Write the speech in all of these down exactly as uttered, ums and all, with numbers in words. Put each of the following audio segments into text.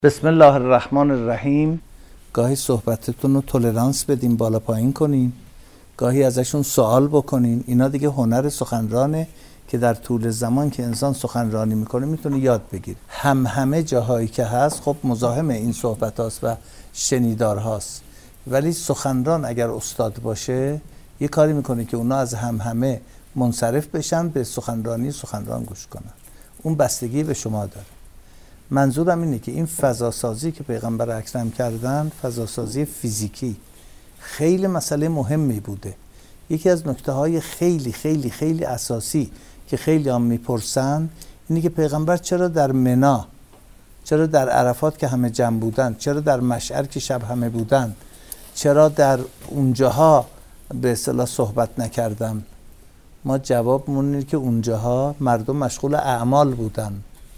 بسم الله الرحمن الرحیم. گاهی صحبتتون رو تولرانس بدین، بالا پایین کنین، گاهی ازشون سوال بکنین. اینا دیگه هنر سخنرانه که در طول زمان که انسان سخنرانی میکنه میتونه یاد بگیره. هم همه جاهایی که هست خب مزاحم این صحبت هاست و شنیدار هاست، ولی سخنران اگر استاد باشه یه کاری میکنه که اونا از هم همه منصرف بشن، به سخنرانی سخنران گوش کنن. اون بستگی به شما داره. منظورم اینه که این فضاسازی که پیغمبر اکرم کردن، فضاسازی فیزیکی، خیلی مسئله مهمی بوده. یکی از نکته های خیلی خیلی خیلی اساسی که خیلی هم میپرسن اینه که پیغمبر چرا در منا، چرا در عرفات که همه جمع بودن، چرا در مشعر که شب همه بودن، چرا در اونجاها به اصطلاح صحبت نکردن؟ ما جوابمون اینه که اونجاها مردم مشغول اعمال بودن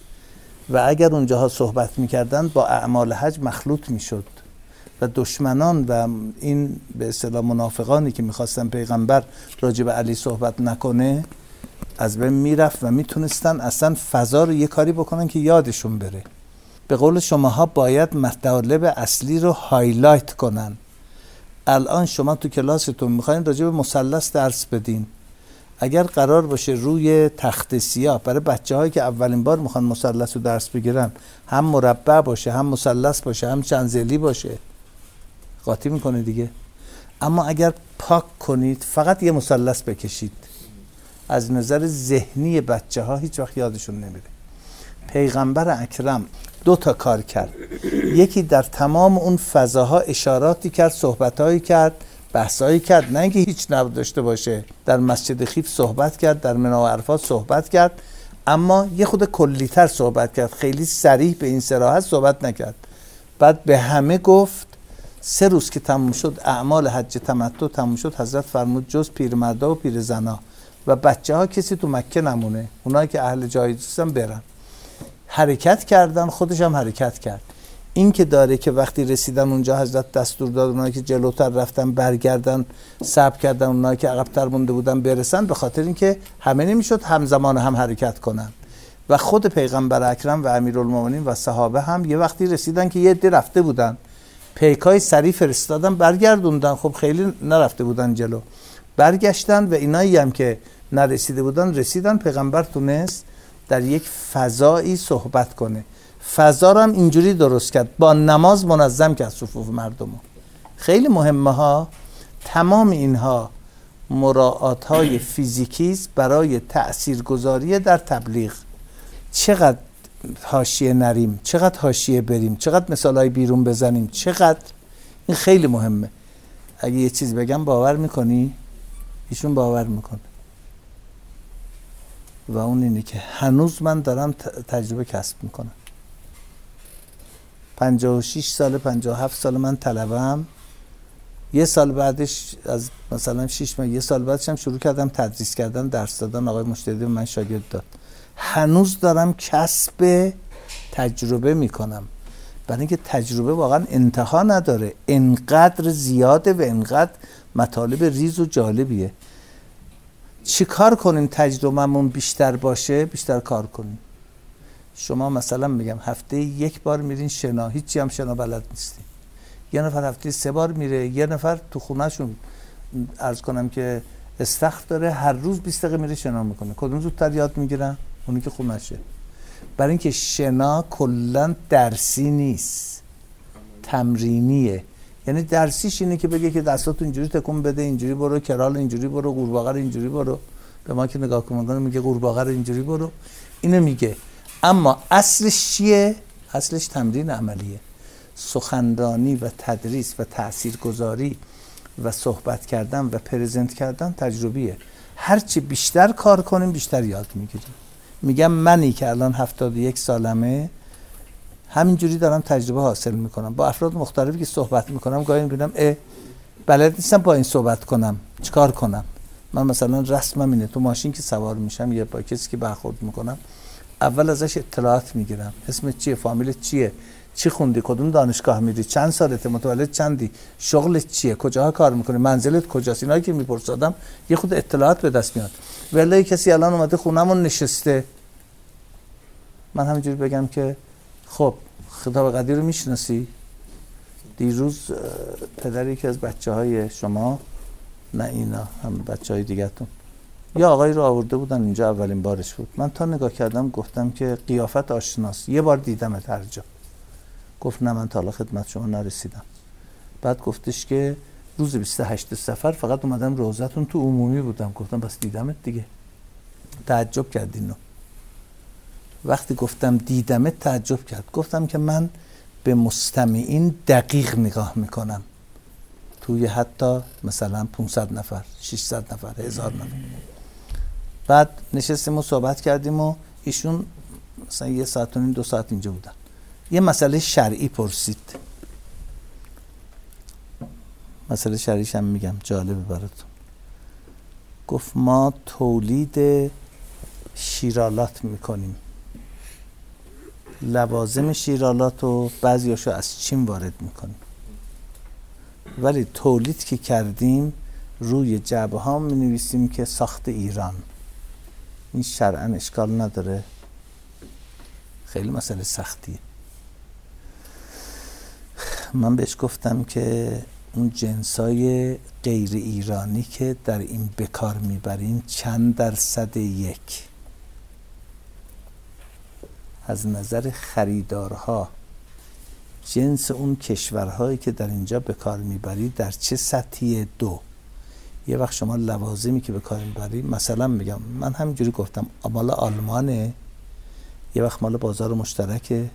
و اگر اونجاها صحبت میکردن با اعمال حج مخلوط میشد و دشمنان و این به اصطلاح منافقانی که میخواستن پیغمبر راجع به علی صحبت نکنه از بین میرفت و میتونستن اصلا فضا رو یه کاری بکنن که یادشون بره. به قول شماها باید مطالب اصلی رو هایلایت کنن. الان شما تو کلاستون میخواین راجع به مثلث درس بدین، اگر قرار باشه روی تخت سیاه برای بچه‌هایی که اولین بار میخوان مثلث رو درس بگیرن هم مربع باشه، هم مثلث باشه، هم چنزلی باشه، قاطی میکنه دیگه. اما اگر پاک کنید، فقط یه مثلث بکشید، از نظر ذهنی بچه‌ها هیچ وقت یادشون نمیره. پیغمبر اکرم دو تا کار کرد. یکی در تمام اون فضاها اشاراتی کرد، صحبتایی کرد، بحثایی کرد، نه اینکه هیچ نبود داشته باشه. در مسجد خیف صحبت کرد، در منا و عرفات صحبت کرد، اما یه خود کلی‌تر صحبت کرد، خیلی صریح به این صراحت صحبت نکرد. بعد به همه گفت سه روز که تموم شد اعمال حج تمتع تموم شد، حضرت فرمود جز پیرمردا و پیرزنا و بچه‌ها کسی تو مکه نمونه، اونایی که اهل جای هستن برن. حرکت کردن، خودش هم حرکت کرد. این که داره که وقتی رسیدن اونجا حضرت دستور داد اونایی که جلوتر رفتن برگردن، صبر کردن، اونایی که عقب‌تر مونده بودن برسن، به خاطر اینکه همه نمیشد همزمان هم حرکت کنن. و خود پیغمبر اکرم و امیرالمومنین و صحابه هم یه وقتی رسیدن که یه عده رفته بودن، پیکای سریع فرستادن برگردوندن، خب خیلی نرفته بودن جلو، برگشتن و اینایی هم که نرسیده بودن رسیدن. پیغمبر تونست در یک فضایی صحبت کنه. فضا رو هم اینجوری درست کرد، با نماز منظم کرد صفوف مردمو. خیلی مهمه ها. تمام اینها مراعات های فیزیکی است برای تاثیرگذاری در تبلیغ. چقدر حاشیه نریم، چقدر حاشیه بریم، چقدر مثالای بیرون بزنیم، چقدر این خیلی مهمه. اگه یه چیز بگم باور میکنی؟ ایشون باور میکنه. و اون اینه که هنوز من دارم تجربه کسب میکنم. پنجاه و شش سال، پنجاه و هفت سال من طلبم. یه سال بعدش از مثلا شش ماه، یه سال بعدش هم شروع کردم تدریس کردن، درس دادن. آقای مشتری به من شاگرد داد. هنوز دارم کسب تجربه میکنم، برای اینکه تجربه واقعا انتها نداره، انقدر زیاده و انقدر مطالب ریز و جالبیه. چی کار کنیم تجربهمون بیشتر باشه؟ بیشتر کار کنیم. شما مثلا میگم هفته یک بار میرین شنا، هیچی هم شنا بلد نیستین. یه نفر هفته سه بار میره، یه نفر تو خونهشون عرض کنم که استخر داره، هر روز بیست دقیقه میره شنا میکنه. کدوم زودتر یاد میگیرن؟ اونی که خونهشه. برای اینکه شنا کلا درسی نیست، تمرینیه. یعنی درسیش اینه که بگه که دستاتو اینجوری تکون بده، اینجوری برو، کرال اینجوری برو، قورباغه رو اینجوری برو. به ما که نگاه کنه میگه قورباغه رو اینجوری برو، اینو میگه. اما اصلش چیه؟ اصلش تمرین عملیه. سخنرانی و تدریس و تاثیرگذاری و صحبت کردن و پرزنت کردن تجربیه. هرچی بیشتر کار کنیم بیشتر یاد میگیریم. میگم منی که الان هفتاد و یک سالمه همینجوری دارم تجربه حاصل میکنم. با افراد مختلفی که صحبت میکنم گاهی میبینم اه بلد نیستم با این صحبت کنم، چیکار کنم؟ من مثلا رسمم اینه تو ماشین که سوار میشم یا با کسی که برخورد میکنم اول ازش اطلاعات میگیرم. اسمت چیه؟ فامیلت چیه؟ چی خوندی؟ کدوم دانشگاه میری؟ چند سالته؟ متولد چندی؟ شغلت چیه؟ کجاها کار میکنی؟ منزلت کجاست؟ اینایی که میپرسادم یه خود اطلاعات به دست میاد. ولی کسی الان اومده خونمون نشسته، من همینجوری بگم که خب خطاب قدیر رو میشناسی؟ دیروز پدر یکی از بچه های شما، نه اینا هم بچه های دیگرتون، یا آقای رو آورده بودن اینجا، اولین بارش بود. من تا نگاه کردم گفتم که قیافت آشناست، یه بار دیدمت هر جا. گفت نه من تا حالا خدمت شما نرسیدم. بعد گفتش که روز بیست و هشتم صفر فقط اومدم روضتون تو عمومی بودم. گفتم بس دیدمت دیگه. تعجب کرد اینو. وقتی گفتم دیدمت تعجب کرد. گفتم که من به مستمعین دقیق نگاه میکنم، توی حتی مثلا پانصد نفر، ششصد نفر، هزار نفر. بعد نشستیم و صحبت کردیم و ایشون مثلا یه ساعت و نیم دو ساعت اینجا بودن. یه مسئله شرعی پرسید. مسئله شرعیش هم میگم جالبه براتون. گفت ما تولید شیرالات میکنیم، لوازم شیرالات رو بعضیاشو از چین وارد میکنیم، ولی تولید که کردیم روی جعبه ها می نویسیم که ساخت ایران. این شرعاً اشکال نداره؟ خیلی مسئله سختیه. من بهش گفتم که اون جنسای غیر ایرانی که در این بکار میبرین چند درصد یک از نظر خریدارها جنس اون کشورهایی که در اینجا به کار میبری در چه سطحی؟ دو. یه وقت شما لوازمی که به کار میبری، مثلا میگم من همینجوری گفتم مال آلمانه، یه وقت مال بازار مشترکه،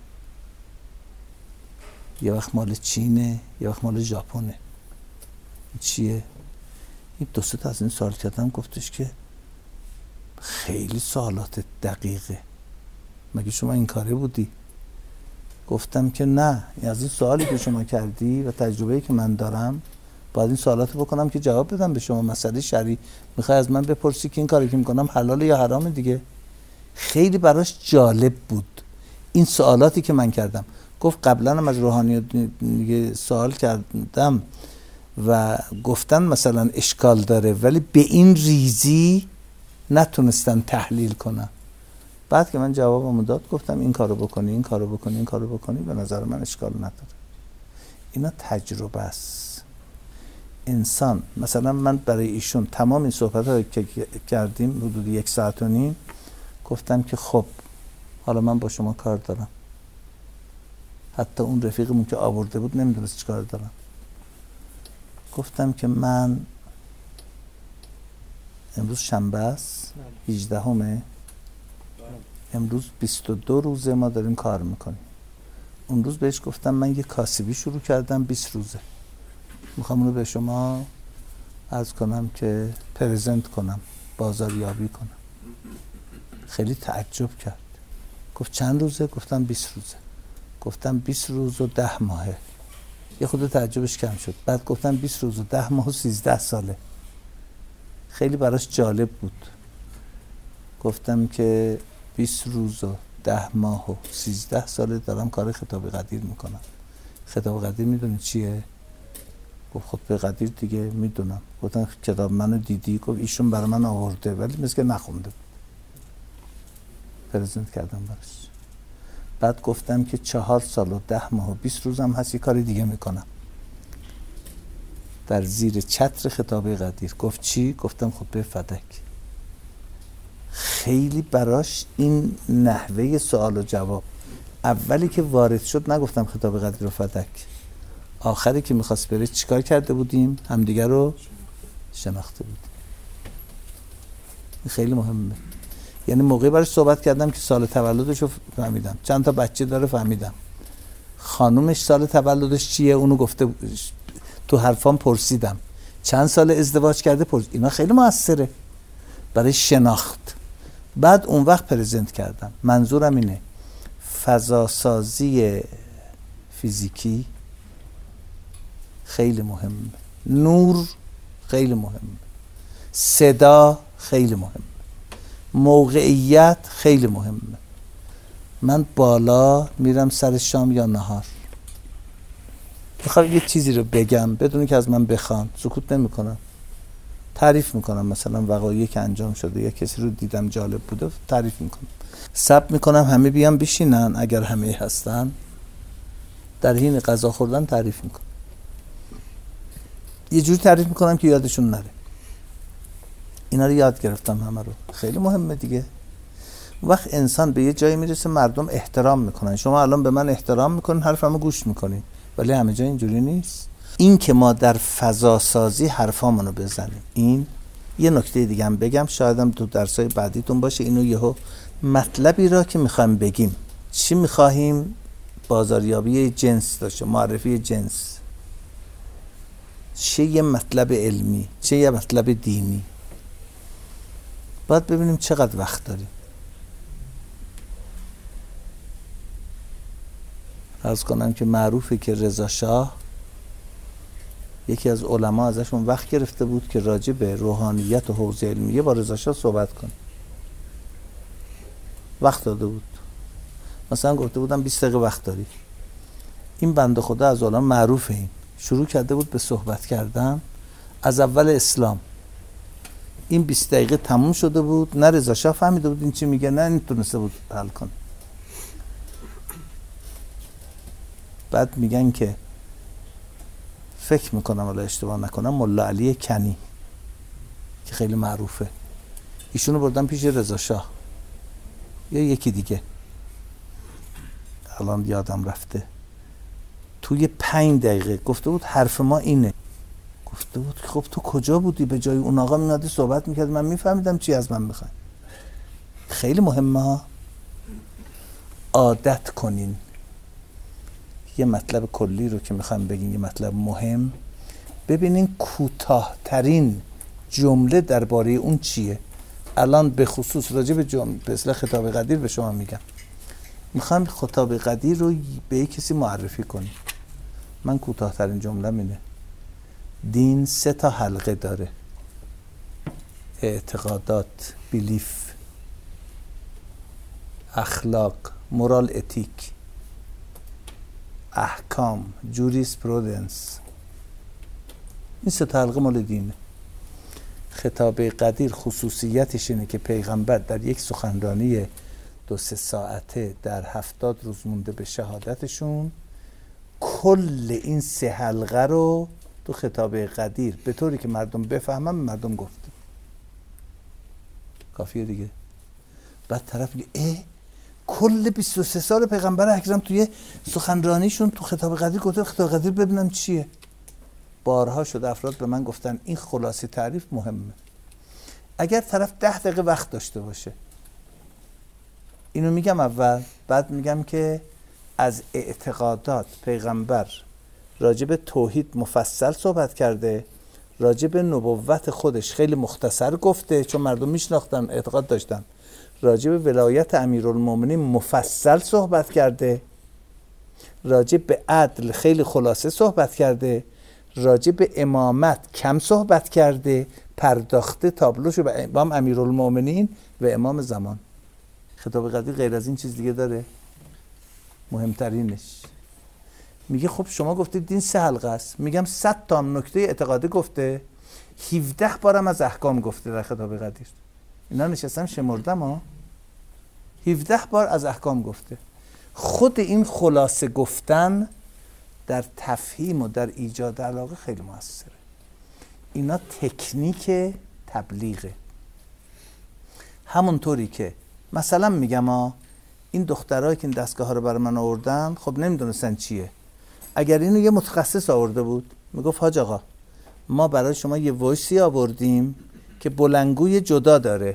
یه وقت مال چینه، یه وقت مال ژاپنه. چیه؟ این دو سه تا از این سوال کردم. گفتش که خیلی سوالات دقیقه، مگه شما این کاره بودی؟ گفتم که نه، از این سوالی که شما کردی و تجربه‌ای که من دارم باید این سوالاتو بکنم که جواب بدم به شما. مسئله شرعی میخوای از من بپرسی که این کاری که میکنم حلاله یا حرامه دیگه. خیلی براش جالب بود این سوالاتی که من کردم. گفت قبلا هم از روحانیت دیگه سوال کردم و گفتن مثلا اشکال داره، ولی به این ریزی نتونستن تحلیل کنن. بعد که من جوابمو داد گفتم این کارو بکنی، این کارو بکنی، این کارو بکنی، به نظر من اشکال نداره. اینا تجربه است. انسان مثلا من برای ایشون تمام این صحبت‌ها که کردیم حدود یک ساعت و نیم گفتم که خب حالا من با شما کار دارم. حتی اون رفیقمون که آورده بود نمیدونست چیکار دارم. گفتم که من امروز شنبه است، هجدهمه، امروز بیست و دو روزه ما داریم کار میکنیم. اون روز بهش گفتم من یه کاسبی شروع کردم بیست روزه، میخوام اونو به شما عرض کنم که پرزنت کنم، بازاریابی کنم. خیلی تعجب کرد. گفت چند روزه؟ گفتم بیست روزه. گفتم بیست روز و ده ماهه. یه خود تعجبش کم شد. بعد گفتم بیست روز و ده ماه و سیزده ساله. خیلی براش جالب بود. گفتم که بیست روز و ده ماه و سیزده ساله دارم کار خطاب قدیر میکنم. خطاب قدیر میدونی چیه؟ گفت خطاب قدیر دیگه میدونم. گفتم کتاب منو دیدی؟ گفت ایشون برای من آورده ولی مثل که نخونده بود. پرزنت کردم براش. بعد گفتم که چهار سال و ده ماه و بیست روزم هست یه کاری دیگه میکنم در زیر چتر خطاب قدیر. گفت چی؟ گفتم خطبه فدک. خیلی براش این نحوه سوال و جواب، اولی که وارد شد نگفتم خطاب قدیر و فدک، آخری که میخواست بره چیکار کرده بودیم؟ همدیگه رو شناخته بودیم. خیلی مهمه. یعنی موقعی براش صحبت کردم که سال تولدش رو فهمیدم، چند تا بچه داره فهمیدم، خانومش سال تولدش چیه اونو گفته، تو حرفام پرسیدم، چند سال ازدواج کرده پرسید. اینا خیلی موثره برای شناخت. بعد اون وقت پرزنت کردم. منظورم اینه فضاسازی فیزیکی خیلی مهمه، نور خیلی مهمه، صدا خیلی مهمه، موقعیت خیلی مهمه. من بالا میرم سر شام یا نهار، میخوام یه چیزی رو بگم بدون که از من بخوان، سکوت نمی کنم، تعریف میکنم. مثلا وقایعی که انجام شده یا کسی رو دیدم جالب بوده تعریف میکنم، سب میکنم همه بیان بشینن اگر همه هستن، در حین غذا خوردن تعریف میکنم. یه جوری تعریف میکنم که یادشون نره. اینا رو یاد گرفتم همه رو. خیلی مهمه دیگه. وقت انسان به یه جایی میرسه مردم احترام میکنن. شما الان به من احترام میکنین، حرفمو گوش میکنین، ولی همه جا اینجوری نیست. این که ما در فضا سازی حرفامونو بزنیم. این یه نکته دیگه هم بگم، شاید هم تو درسای بعدیتون باشه. اینو یهو مطلبی را که میخوایم بگیم، چی میخواهیم؟ بازاریابی جنس داشته، معرفی جنس، چه یه مطلب علمی، چه یه مطلب دینی، باید ببینیم چقدر وقت داریم. عرض کنم که معروفه که رضا شاه یکی از علما ازشون وقت گرفته بود که راجع به روحانیت و حوزه علمیه با رضا شاه صحبت کنه. وقت داده بود. مثلا گفته بودم بیست دقیقه وقت داری. این بنده خدا از علما معروفه، این شروع کرده بود به صحبت کردن از اول اسلام. این بیست دقیقه تموم شده بود، نه رضا شاه فهمیده بود این چی میگه، نه این تونسته بود حل کنه. بعد میگن که فکر میکنم ولی اشتباه نکنم ملا علی کنی که خیلی معروفه، ایشونو بردن پیش رضا شاه یا یکی دیگه، الان یادم رفته. توی پنج دقیقه گفته بود حرف ما اینه. گفته بود خب تو کجا بودی؟ به جای اون آقا میادی صحبت میکرد، من میفهمیدم چی از من میخوای. خیلی مهمه ها. عادت کنین یه مطلب کلی رو که میخوایم بگین، یه مطلب مهم، ببینین کوتاه‌ترین جمله درباره اون چیه. الان به خصوص راجع به جمله به اصطلاح خطاب قدیر به شما میگم. میخوام خطاب قدیر رو به کسی معرفی کنیم. من کوتاه‌ترین جمله اینه: دین سه تا حلقه داره: اعتقادات، بیلیف، اخلاق، مورال اتیک، احکام، جوریسپرودنس. این سه تا حلقه مال دینه. خطاب قدیر خصوصیتش اینه که پیغمبر در یک سخنرانی دو سه ساعته در هفتاد روز مونده به شهادتشون کل این سه حلقه رو تو خطاب قدیر به طوری که مردم بفهمن مردم گفته. کافیه دیگه. بعد طرف میگه اه کل بیست و سه سال پیغمبر اکرم توی سخنرانیشون تو خطاب قدیر گفته. خطاب قدیر ببینم چیه. بارها شده افراد به من گفتن این خلاصه تعریف مهمه. اگر طرف ده دقیقه وقت داشته باشه، اینو میگم اول، بعد میگم که از اعتقادات پیغمبر راجع به توحید مفصل صحبت کرده، راجع به نبوت خودش خیلی مختصر گفته چون مردم میشناختن اعتقاد داشتن، راجع به ولایت امیرالمومنین مفصل صحبت کرده، راجع به عدل خیلی خلاصه صحبت کرده، راجع به امامت کم صحبت کرده، پرداخته تابلوشو به امام امیرالمومنین و امام زمان. خطاب قدیر غیر از این چیز دیگه داره؟ مهمترینش میگه خب شما گفتید دین سه حلقه است. میگم صد تا نکته اعتقادی گفته، هفده بارم از احکام گفته در خطاب قدیر. اینا نشستم شمردم ها، هفده بار از احکام گفته. خود این خلاصه گفتن در تفهیم و در ایجاد علاقه خیلی موثره. اینا تکنیک تبلیغه. همونطوری که مثلا میگم ها این دخترایی که این دستگاه ها رو برای من آوردن خب نمیدونستن چیه. اگر اینو یه متخصص آورده بود میگفت حاج آقا ما برای شما یه وایسی آوردیم که بلندگوی جدا داره،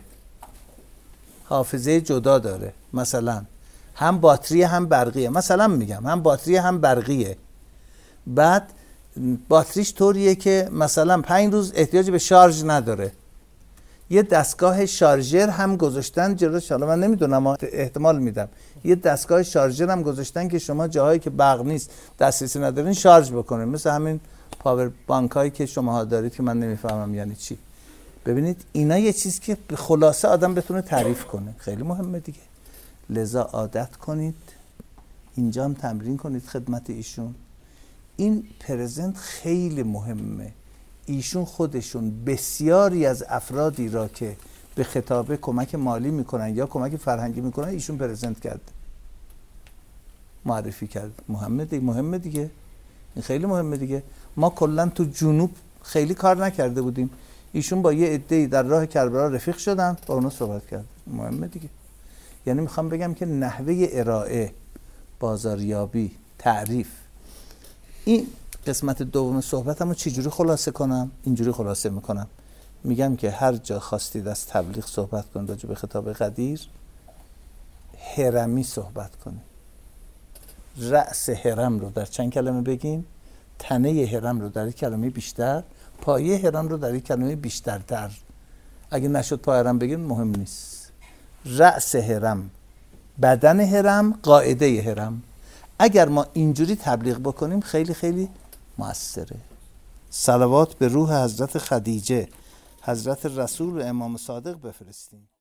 حافظه جدا داره، مثلا هم باتری هم برقیه، مثلا میگم هم باتری هم برقیه، بعد باتریش طوریه که مثلا پنج روز احتیاج به شارژ نداره، یه دستگاه شارژر هم گذاشتن جلوش، حالا من نمیدونم احتمال میدم یه دستگاه شارژر هم گذاشتن که شما جاهایی که برق نیست دسترسی ندارین شارژ بکنین، مثل همین پاور بانک هایی که شما ها دارید که من نمیفهمم یعنی چی. ببینید اینا یه چیز که به خلاصه آدم بتونه تعریف کنه، خیلی مهمه دیگه. لذا عادت کنید، اینجا هم تمرین کنید خدمت ایشون. این پرزنت خیلی مهمه. ایشون خودشون بسیاری از افرادی را که به خطابه کمک مالی میکنن یا کمک فرهنگی میکنن ایشون پرزنت کرده. معرفی کرد. مهمه دیگه، مهمه دیگه، این خیلی مهمه دیگه. ما کلا تو جنوب خیلی کار نکرده بودیم، ایشون با یه عده‌ای در راه کربلا رفیق شدن، با اونا صحبت کرد. مهمه دیگه. یعنی میخوام بگم که نحوه ارائه، بازاریابی، تعریف، این قسمت دوم صحبتمو چجوری خلاصه کنم؟ اینجوری خلاصه میکنم، میگم که هر جا خواستید از تبلیغ صحبت کنید راجع به خطاب قدیر، هرمی صحبت کنید. رأس هرم رو در چند کلمه بگین، تنه هرم رو در یک کلمه بیشتر، پایه هرم رو در یک کلمه بیشترتر. اگه نشد پایه هرم بگین مهم نیست. رأس هرم، بدن هرم، قاعده هرم. اگر ما اینجوری تبلیغ بکنیم خیلی خیلی مؤثره. صلوات به روح حضرت خدیجه، حضرت رسول و امام صادق بفرستیم.